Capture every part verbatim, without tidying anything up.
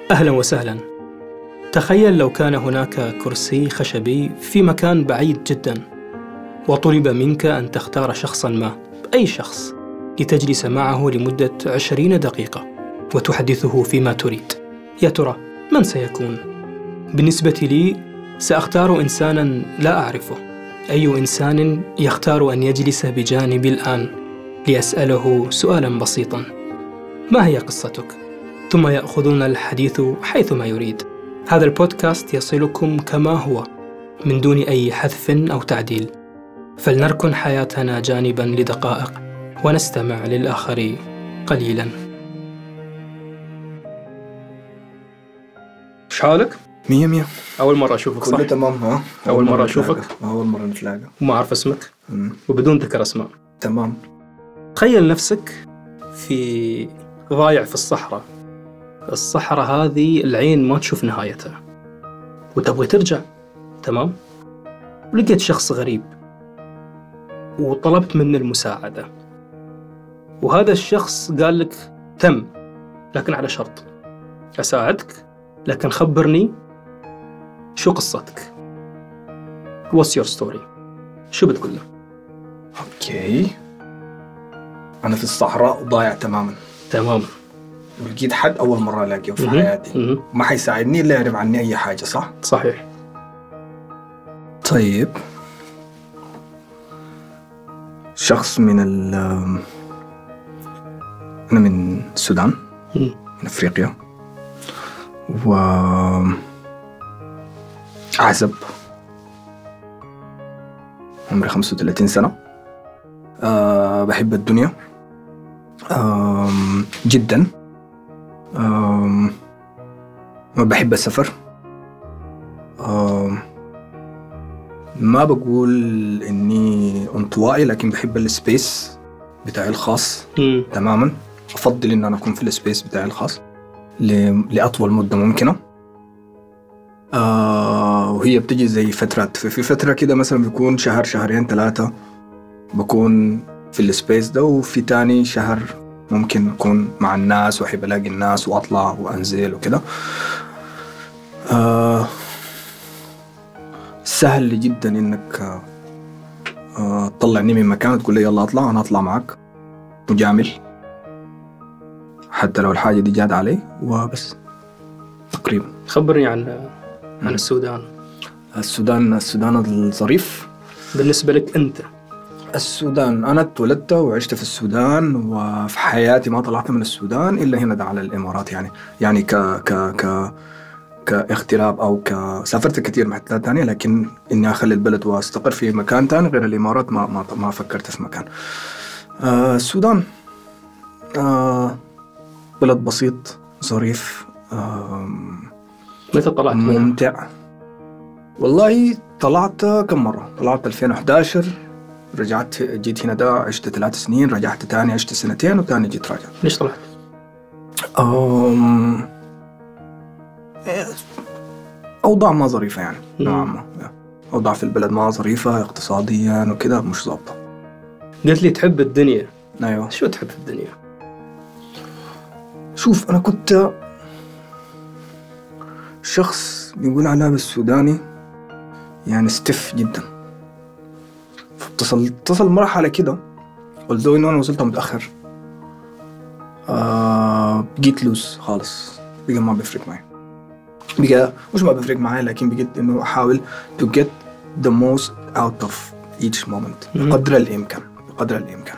أهلا وسهلا. تخيل لو كان هناك كرسي خشبي في مكان بعيد جدا، وطلب منك أن تختار شخصا ما، أي شخص، لتجلس معه لمدة عشرين دقيقة وتحدثه فيما تريد. يا ترى من سيكون؟ بالنسبة لي سأختار إنسانا لا أعرفه. أي إنسان يختار أن يجلس بجانبي الآن لأسأله سؤالا بسيطا: ما هي قصتك؟ ثم يأخذون الحديث حيثما يريد. هذا البودكاست يصلكم كما هو من دون أي حذف أو تعديل. فلنركن حياتنا جانبا لدقائق ونستمع للآخر قليلا. إيش حالك؟ مية مية. أول مرة أشوفك، صح؟ كله تمام. ها أول, أول مرة, مرة أشوفك. أول مرة نتلاقى وما أعرف اسمك. مم. وبدون ذكر أسماء. تمام. تخيل نفسك في ضايع في الصحراء. الصحراء هذه العين ما تشوف نهايتها، وتبغي ترجع، تمام؟ ولقيت شخص غريب وطلبت منه المساعدة، وهذا الشخص قال لك تم، لكن على شرط: أساعدك لكن خبرني شو قصتك. What's your story؟ شو بتقول له؟ أوكي، أنا في الصحراء ضايع تماما تمام، ولقيت حد أول مرة ألاقيه في حياتي، ما حيساعدني إلا يعرف عني أي حاجة، صح؟ صحيح. طيب، شخص من ال أنا من السودان، مم. من أفريقيا، و أعزب، عمري خمسة وثلاثين سنة. أه بحب الدنيا أه جدا. أه بحب السفر. أه ما بقول إني انطوائي، لكن بحب السبيس بتاعي الخاص. م. تماما. أفضل إن أنا أكون في السبيس بتاعي الخاص لأطول مدة ممكنة. آه وهي بتجي زي فترات. في فترة كده مثلا بيكون شهر شهرين ثلاثة بكون في السبيس ده، وفي تاني شهر ممكن أكون مع الناس وأحب ألاقي الناس وأطلع وأنزل وكده. آه سهل جدا إنك آه تطلعني من مكان وتقول لي يلا أطلع، أنا أطلع معك مجامل، حتى لو الحاجة دي جاد علي وبس. تقريبا. خبرني عن عن السودان. السودان السودان الظريف بالنسبة لك أنت. السودان، أنا اتولدت وعشت في السودان، وفي حياتي ما طلعت من السودان إلا هنا ده على الإمارات. يعني يعني ك ك ك كاغتراب أو كسافرت كتير محلات تانية، لكن إني أخلي البلد وأستقر في مكان تاني غير الإمارات ما ما ما فكرت في مكان. آه السودان آه بلد بسيط ظريف، آه متى طلعت منها؟ ممتع. والله طلعت كم مرة. طلعت ألفين وإحدى عشر، رجعت جيت هنا ده عشت ثلاث سنين، رجعت تاني عشت سنتين، وتاني جيت راجع. ليش طلعت؟ أم... أوضاع ما ظريفة يعني نوعا ما. أوضاع في البلد ما ظريفة اقتصاديا وكده، مش ضابطة. قلت لي تحب الدنيا. أيوة. شو تحب في الدنيا؟ شوف، أنا كنت شخص بيقول على بالسوداني يعني ستيف جدا. فاتصل اتصل مرحلة كده، قلت له إنه أنا وصلت متأخر. آه بقيت لوز خالص، بقى ما بيفرق معي. بقى مش ما بيفرق معي، لكن بقيت إنه أحاول to get the most out of each moment بقدر الإمكان بقدر الإمكان.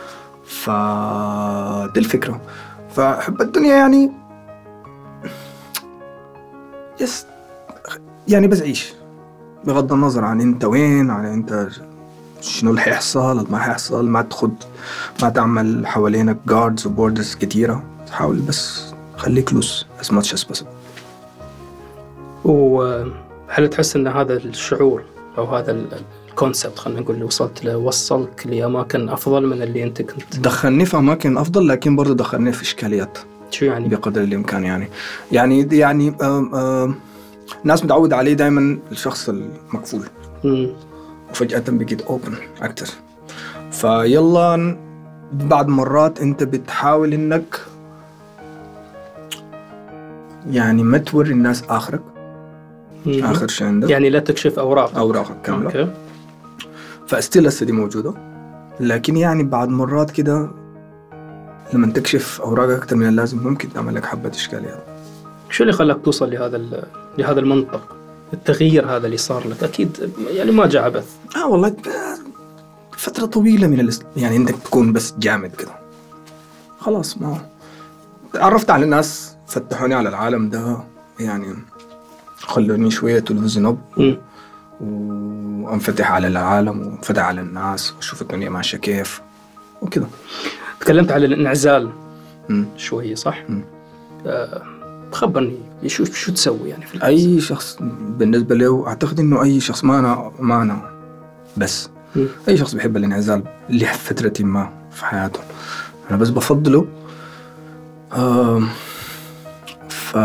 فدي الفكرة. فحب الدنيا يعني يس يعني بس عيش، بغض النظر عن انت وين، عن انت شنو اللي حيحصل ما حيحصل. ما تخد ما تعمل حوالينك guards وبوردرز كتيرة، تحاول بس خليك لوس as much as possible. وهل تحس ان هذا الشعور او هذا الكونسبت، خلينا نقول، اللي وصلت له وصلك لأماكن افضل من اللي انت كنت؟ دخلني في اماكن افضل، لكن برضه دخلني في اشكاليات. شو يعني؟ بقدر الامكان يعني يعني يعني آم آم الناس متعود عليه دائما الشخص المقفول، م. وفجأة بقيت اوبن اكتر. فيلا بعد مرات انت بتحاول انك يعني ما توري الناس آخرك، مم. آخر شيء عندك، يعني لا تكشف أوراق أوراقك كاملة. أوكي. فاستيل هسه دي موجودة، لكن يعني بعد مرات كده لما تكشف أوراقك أكتر من اللازم ممكن تعمل لك حبة إشكاليات. شو اللي خلاك توصل لهذا ال... لهذا المنطق؟ التغيير هذا اللي صار لك أكيد يعني ما جاء عبث. آه والله فترة طويلة من الاست... يعني إنك تكون بس جامد كده خلاص. ما عرفت على الناس، فتحوني على العالم ده، يعني خلوني شوية تلفزيون أب وانفتح على العالم وانفتح على الناس واشوف الدنيا ماشية كيف وكده. تكلمت على الانعزال م. شوية صح؟ م. آه خبرني شو شو تسوي يعني في أي شخص بالنسبة له أعتقد إنه أي شخص ما أنا ما أنا بس م. أي شخص بيحب الانعزال لفترة ما في حياته. أنا بس بفضله آه ف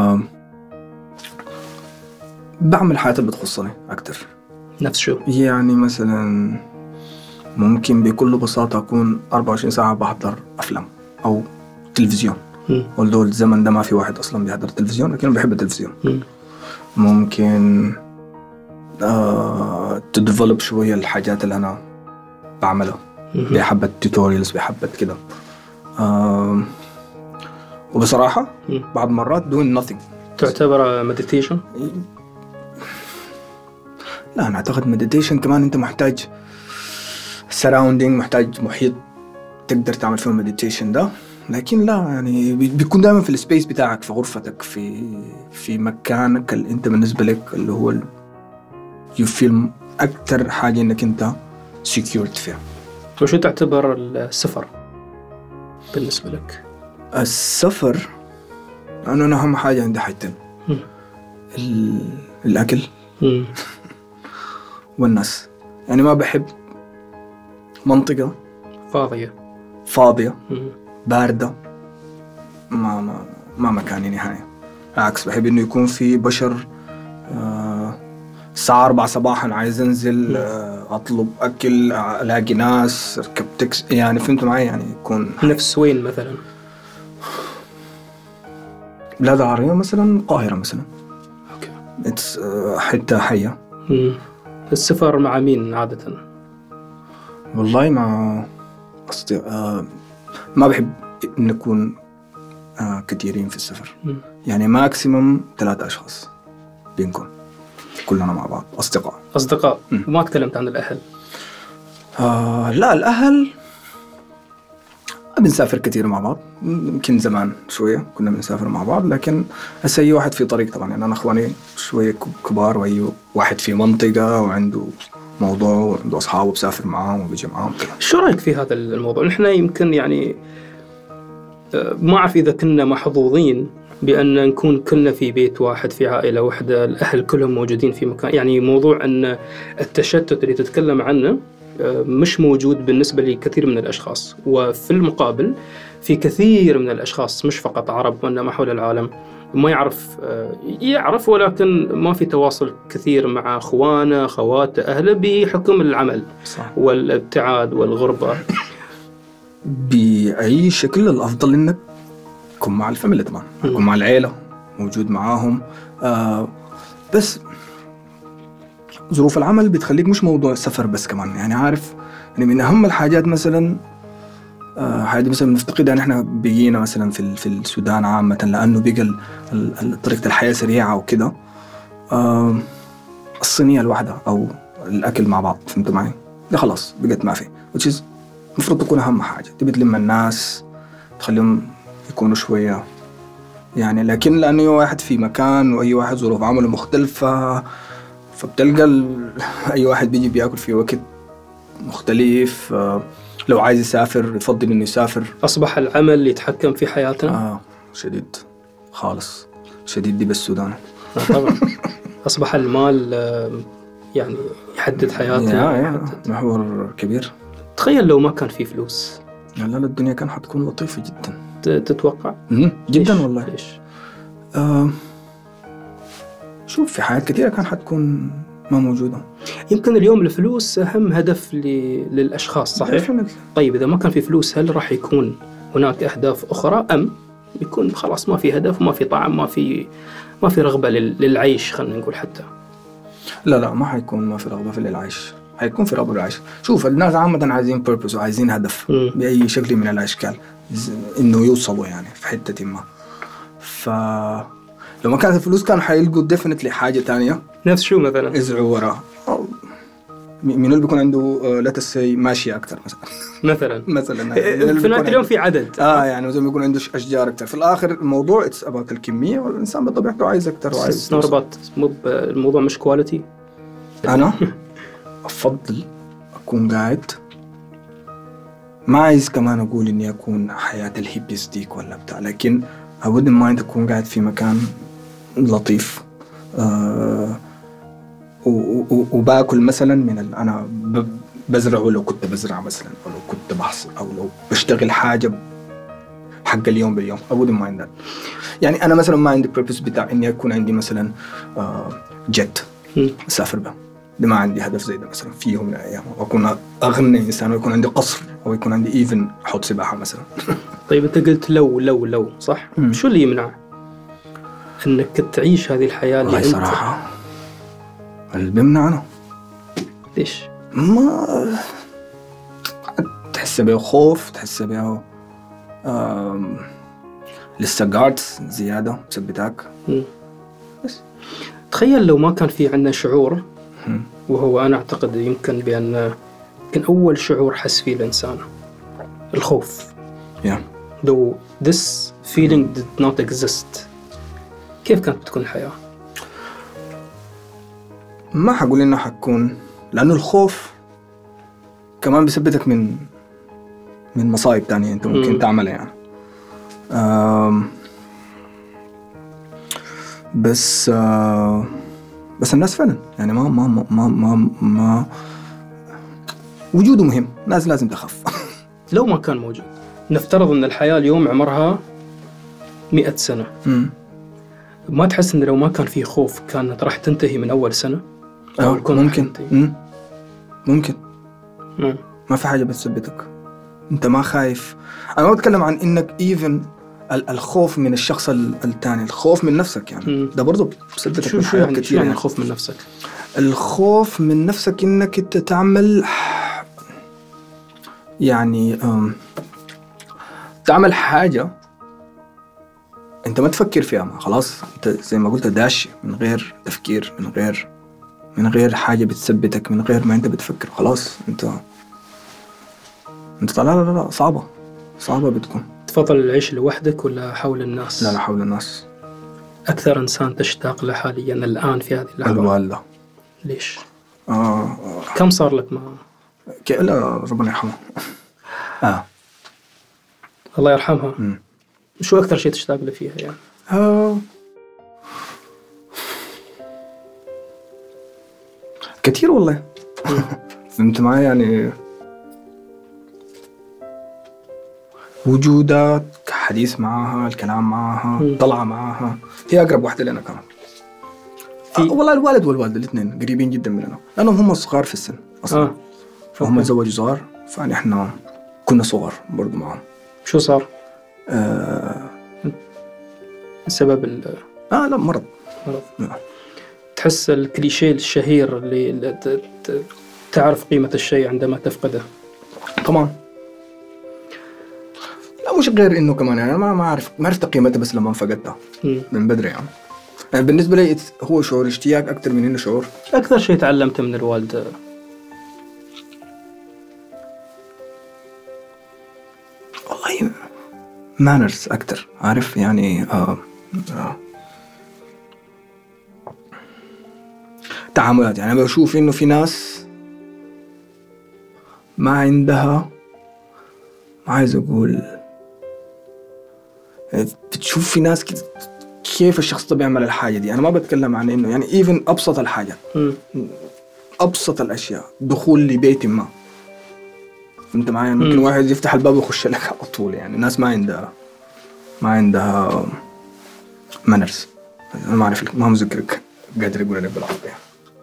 بعمل حاجات اللي بتخصني أكتر. نفس شو؟ يعني مثلا ممكن بكل بساطة أكون أربعة وعشرين ساعة بحضر أفلام أو تلفزيون. ولدول الزمن ده ما في واحد أصلا بيحضر تلفزيون، لكن بحب التلفزيون. م. ممكن آه تديفلوب شوية الحاجات اللي أنا بعملها، بحبة توتوريالز، بحبة كده. آه وبصراحة م. بعض مرات doing nothing. تعتبر مديتيشن؟ لا أنا أعتقد مديتيشن كمان أنت محتاج surrounding، محتاج محيط تقدر تعمل فيه مديتيشن ده، لكن لا يعني بيكون دائما في السبيس بتاعك، في غرفتك، في في مكانك اللي أنت بالنسبة لك اللي هو you feel أكتر حاجة إنك أنت secured فيها. وشو تعتبر السفر بالنسبة لك؟ السفر أنا أنا أهم حاجة عندي حاجتين، الأكل والناس. يعني ما بحب منطقة فاضية فاضية باردة، ما ما ما مكاني نهاية. بالعكس بحب إنه يكون في بشر. آه الساعة أربعة صباحا عايز أنزل آه أطلب أكل، ألاقي ناس، أركب تاكسي، يعني فهمتوا معي؟ يعني يكون نفس وين مثلا؟ بلاد عربية مثلا، القاهرة مثلا. أوكي. إتس آه حتة حية. مم. السفر مع مين عادة؟ والله مع أصدق... آه ما بحب نكون آه كثيرين في السفر. م. يعني ماكسيموم ثلاثة أشخاص بينكم كلنا مع بعض، أصدقاء. أصدقاء. م. وما تكلمت عن الأهل؟ آه لا الأهل بنسافر كثير مع بعض، يمكن زمان شوية كنا بنسافر مع بعض، لكن هسه أي واحد في طريق طبعا. يعني أنا أخواني شوية كبار، وأي واحد في منطقة وعنده موضوع وعنده أصحابه بسافر معاهم وبيجي معاهم كده. شو رأيك في هذا الموضوع؟ نحن يمكن يعني ما أعرف إذا كنا محظوظين بأن نكون كلنا في بيت واحد، في عائلة واحدة، الأهل كلهم موجودين في مكان. يعني موضوع أن التشتت اللي تتكلم عنه مش موجود بالنسبة لكثير من الأشخاص، وفي المقابل في كثير من الأشخاص مش فقط عرب وإنما حول العالم ما يعرف يعرف ولكن ما في تواصل كثير مع أخوانه أخواته أهله بحكم العمل. صح. والابتعاد والغربة. بأي شكل الأفضل إنك تكون مع الفاميلي طبعا، تكون مع العيلة موجود معاهم. آه بس ظروف العمل بتخليك مش موضوع السفر بس كمان. يعني عارف يعني من أهم الحاجات مثلا آه حاجة مثلا نفتقدها نحن بيجينا مثلا في في السودان عامة، لأنه بقى طريقة الحياة سريعة وكده. آه الصينية الواحدة أو الأكل مع بعض، فهمتوا معي؟ ده خلاص بقت ما في، which is مفروض تكون أهم حاجة. تبي تلم الناس تخليهم يكونوا شوية يعني، لكن لأنه واحد في مكان وأي واحد ظروف عمله مختلفة، فبتلقى ال... أي واحد بيجي بيأكل في وقت مختلف. لو عايز يسافر يفضل إنه يسافر. أصبح العمل يتحكم في حياتنا. آه شديد خالص، شديد دي بالسودان. آه طبعا. أصبح المال يعني يحدد حياتنا. يا يا محور كبير. تخيل لو ما كان في فلوس. لا لا الدنيا كان حتكون لطيفة جدا. تتوقع؟ جدا والله. ليش؟ آه شوف في حياة كثيرة كان حتكون ما موجودة. يمكن اليوم الفلوس أهم هدف ل... للأشخاص، صحيح؟ طيب إذا ما كان في فلوس هل راح يكون هناك أهداف أخرى أم يكون خلاص ما في هدف وما في طعم، ما في ما في رغبة للعيش، خلينا نقول حتى. لا لا ما حيكون ما في رغبة في العيش، حيكون في رغبة للعيش. شوف الناس عامة عايزين purpose وعايزين هدف م. بأي شكل من الأشكال إنه يوصلوا يعني في حتة ما. فلو ما كانت الفلوس كانوا حيلقوا definitely حاجة تانية. نفس شو مثلا؟ يزعوا وراء. منو اللي بيكون عنده لا تسي ماشية أكتر مثلا مثلا مثلا في نهاية اليوم في عدد اه يعني زي ما يكون عنده أشجار أكتر. في الآخر الموضوع it's about الكمية، والإنسان بطبيعته عايز أكتر وعايز نربط. مو الموضوع مش كواليتي. أنا أفضل أكون قاعد، ما عايز كمان أقول إني أكون حياة الهيبيز ديك ولا بتاع، لكن أود ما أنت تكون قاعد في مكان لطيف آه وباكل مثلا من ال... أنا بزرع، لو كنت بزرع مثلا، أو لو كنت بحصل، أو لو بشتغل حاجة حق اليوم باليوم. أود ما عندي يعني أنا مثلا ما عندي purpose بتاع إني أكون عندي مثلا آه جت أسافر به، ده ما عندي هدف زي ده مثلا في يوم من الأيام، وأكون أغنى إنسان ويكون عندي قصر أو يكون عندي إيفن حوض سباحة مثلا. طيب أنت قلت لو لو لو صح؟ م. شو اللي يمنع إنك تعيش هذه الحياة اللي أنت؟ صراحة اللي بيمنع أنا ليش؟ ما تحس بيه خوف، تحس بيه آم... لسه جاردز زيادة مثبتاك. بس تخيل لو ما كان في عندنا شعور، م. وهو أنا أعتقد يمكن بأن يمكن أول شعور حس فيه الإنسان الخوف. yeah. though this feeling did not exist، كيف كانت بتكون الحياة؟ ما حقول إنه حتكون، لأنه الخوف كمان بيثبتك من من مصايب تانية أنت ممكن م. تعملها يعني. آم بس آه بس الناس فعلا يعني ما ما ما ما ما, ما وجوده مهم، الناس لازم تخاف. لو ما كان موجود، نفترض أن الحياة اليوم عمرها مئة سنة، م. ما تحس أن لو ما كان فيه خوف كانت راح تنتهي من أول سنة؟ أو ممكن م. ممكن م. ما في حاجة بتثبتك، أنت ما خايف. أنا ما بتكلم عن إنك إيفن الخوف من الشخص الثاني، الخوف من نفسك يعني م. ده برضو بتثبتك. شو شو يعني كثير يعني الخوف من نفسك؟ الخوف من نفسك إنك أنت تعمل يعني تعمل حاجة أنت ما تفكر فيها، ما خلاص أنت زي ما قلت داش من غير تفكير، من غير من غير حاجة بتثبتك، من غير ما أنت بتفكر، خلاص أنت أنت لا لا لا صعبة صعبة بتكون. تفضل العيش لوحدك ولا حول الناس؟ لا لا حول الناس. أكثر إنسان تشتاق له حاليا الآن في هذه اللحظة؟ الوالدة. ليش؟ آه آه. كم صار لك ما؟ لا ربنا يرحمها. آه الله يرحمها. م. شو أكثر شيء تشتاق له فيها يعني؟ آه. كثير والله. فهمت معي يعني وجودك، حديث معها، الكلام معها، طلعة معها، هي أقرب واحدة لنا كمان. آه والله الوالد والوالدة الاثنين قريبين جدا مننا، لأنهم هم صغار في السن أصلا. آه. فهم تزوجوا صغار، فنحن كنا صغار برضو معهم. شو صار؟ آه السبب ال آه لا مرض. مرض. آه. تحس الكليشيه الشهير اللي تعرف قيمة الشيء عندما تفقده. طبعا. لا مش غير إنه كمان يعني ما ما عارف ما عرفت قيمتها بس لما فقدتها من بدري يعني. يعني بالنسبة لي هو شعور اشتياق أكتر من إنه شعور. أكثر شيء تعلمته من الوالدة؟ والله manners أكتر، عارف يعني آه آه تعاملات. يعني أنا بشوف إنه في ناس ما عندها، ما عايز أقول، بتشوف في ناس كيف الشخص ده بيعمل الحاجة دي. أنا ما بتكلم عن إنه يعني إيفن أبسط الحاجات، أبسط الأشياء، دخول لبيت ما، أنت معايا ممكن م. واحد يفتح الباب ويخش لك على طول. يعني الناس ما عندها ما عندها manners. أنا ما أعرف لك، ما مذكرك قادر يقول لك بالعربية.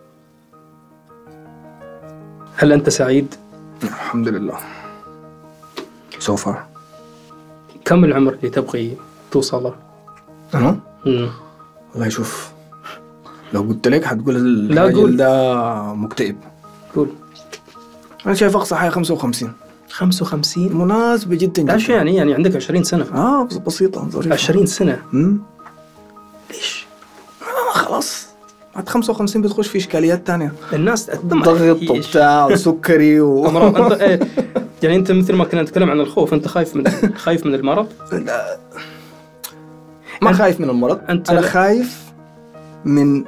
هل أنت سعيد؟ الحمد لله so far. كم العمر اللي تبغي توصله؟ أنا؟ مم. والله شوف، لو قلت لك حتقول الراجل ده مكتئب. قول. أنا شايف أقصى حاجة خمسة وخمسين. خمسة وخمسين مناسبة جدا جدا. ايش يعني؟ يعني عندك عشرين سنة. آه بسيطة ظريفة. عشرين سنة. امم ليش؟ آه خلاص بعد خمسة وخمسين بتخش في إشكاليات تانية. الناس ضغط وبتاع وسكري و أمراض. أنت إيه؟ يعني أنت مثل ما كنا نتكلم عن الخوف، أنت خايف من خايف من المرض؟ لا ما خايف من المرض. أنت أنا خايف من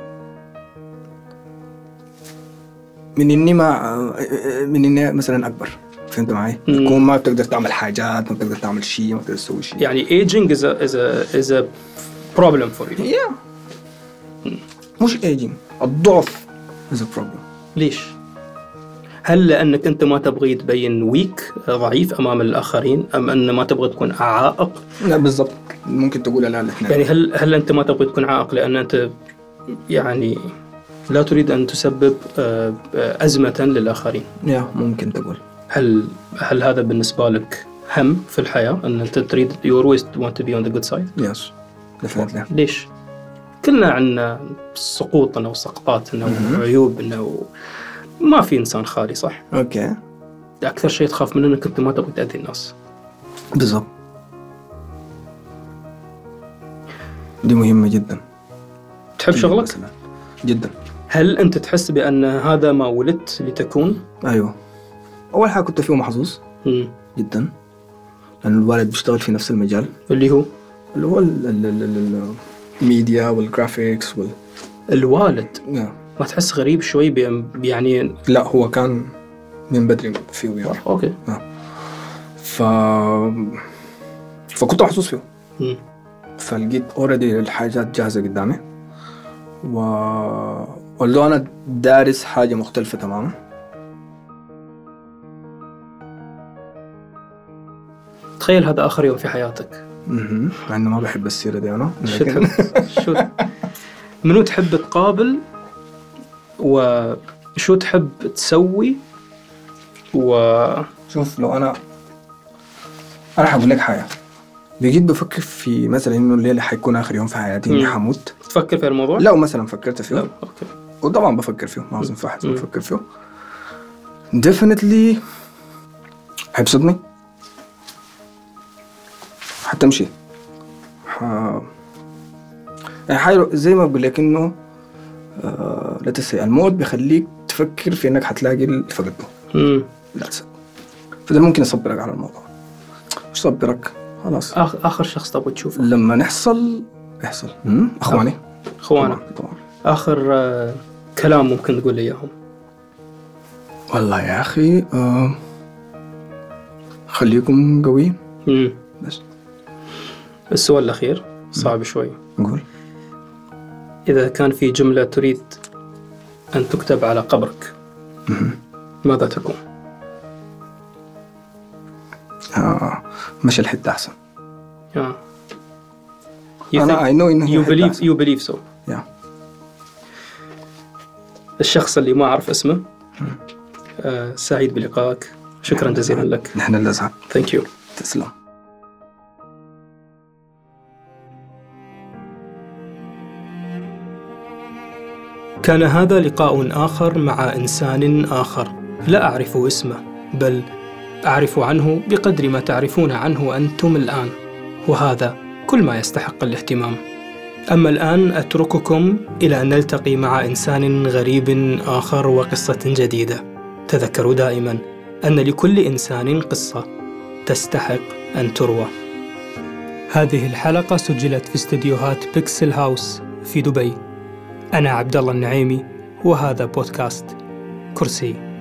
من إني ما من إني مثلا أكبر. فهمت معي؟ يكون ما بتقدر تعمل حاجات، ما بتقدر تعمل شيء، ما بتقدر تسوي شيء. يعني aging is a is a is a problem for you. yeah. مش aging، الضعف is a problem. ليش؟ هل لأنك أنت ما تبغي تبين ويك ضعيف أمام الآخرين، أم أن ما تبغي تكون عائق؟ لا بالضبط، ممكن تقول لا الاثنين. يعني هل هل أنت ما تبغي تكون عائق لأن أنت يعني لا تريد أن تسبب أزمة للآخرين؟ يا ممكن تقول. هل هل هذا بالنسبة لك هم في الحياة أن أنت تريد you always want to be on the good side؟ yes definitely. ليش؟ كلنا عنا سقوطنا وسقطاتنا وعيوبنا وما في إنسان خالي، صح؟ أوكي. أكثر شيء تخاف منه أنك أنت ما تبغى تأذي الناس. بالضبط، دي مهمة جدا. تحب شغلك؟ جدا. هل أنت تحس بأن هذا ما ولدت لتكون؟ أيوة، أول حاجة كنت فيه محظوظ مم. جدا، لأن الوالد بيشتغل في نفس المجال اللي هو اللي هو الميديا والجرافيكس وال... الوالد. yeah. ما تحس غريب شوي بي... يعني لا هو كان من بدري فيه يعني. أوكي. yeah. ف... فكنت محظوظ فيه. مم. فلقيت أوريدي الحاجات جاهزة قدامي، و ولو أنا دارس حاجة مختلفة تماما. تخيل هذا آخر يوم في حياتك. اها مع إنه ما بحب السيرة دي أنا. شو تحب؟ شو منو تحب تقابل وشو تحب تسوي؟ و شوف لو أنا أنا حقول لك حاجة، بقيت بفكر في مثلا إنه الليلة حيكون آخر يوم في حياتي إني حموت. تفكر في الموضوع؟ لو مثلا فكرت فيه. لا. أوكي. وطبعا بفكر فيه، ما أظن في أحد بفكر فيه. definitely حيبسطني، حتمشي ح... يعني حيرو زي ما بقول لك إنه آه... لا تنسى الموت بيخليك تفكر في إنك حتلاقي اللي فقدته. امم لا تنسى، فده ممكن يصبرك على الموضوع. مش صبرك خلاص. آخر آخر شخص تبغى تشوفه لما نحصل يحصل. أخواني أخوانا طبعا. آخر آه... كلام ممكن تقول لي إياهم؟ والله يا أخي آه... خليكم قويين. امم بس السؤال الأخير صعب شوي. نقول إذا كان في جملة تريد أن تكتب على قبرك ماذا تكون؟ آه مش الحتة أحسن. yeah. you أنا think I know إنه you believe you believe so. yeah. الشخص اللي ما أعرف اسمه آه سعيد بلقائك، شكرا جزيلا لك. نحن اللي أسعد. thank you. تسلم. كان هذا لقاء آخر مع إنسان آخر لا أعرف اسمه، بل أعرف عنه بقدر ما تعرفون عنه أنتم الآن، وهذا كل ما يستحق الاهتمام. أما الآن أترككم إلى أن نلتقي مع إنسان غريب آخر وقصة جديدة. تذكروا دائما أن لكل إنسان قصة تستحق أن تروى. هذه الحلقة سجلت في استديوهات بيكسل هاوس في دبي. أنا عبد الله النعيمي، وهذا بودكاست كرسي.